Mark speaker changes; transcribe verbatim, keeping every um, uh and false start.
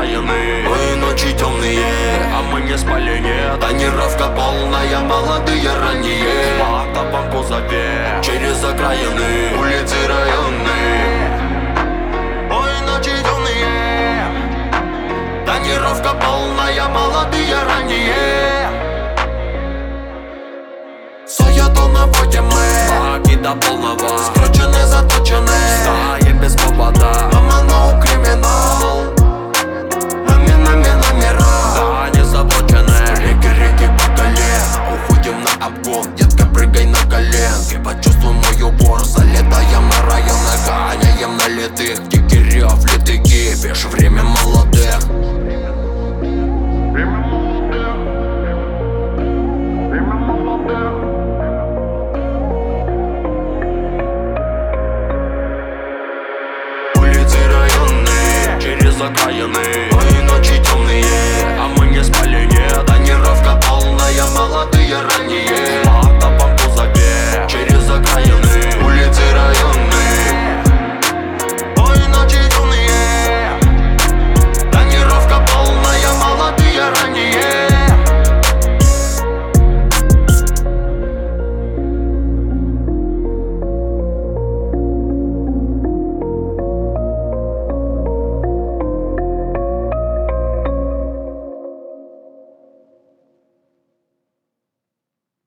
Speaker 1: окраины.
Speaker 2: Ой, ночи темные,
Speaker 1: а мы не спали, нет.
Speaker 2: тонировка полная, молодые ранние.
Speaker 1: По топам позове,
Speaker 2: через окраины, улицы районные. Ой, ночи темные, тонировка полная, молодые ранние. Суету наводим мы,
Speaker 1: баги до полного,
Speaker 2: скручены, заточены,
Speaker 1: стоим без повода.
Speaker 2: мама, no криминал, нами-нами номера.
Speaker 1: Да, не заблочены,
Speaker 2: Реки-реки по колен, уходим на обгон, детка, прыгай на коленке. Почувствуй мой упор, залетаем на районы, гоняем налитых дикерев, литый кипиш, время молодых.
Speaker 1: время молодых, время молодых.
Speaker 2: Улицы районные,
Speaker 1: Через окраины,
Speaker 2: ой, ночи темные,
Speaker 1: а мы не спали, нет.
Speaker 2: тонировка полная, молодые ранние.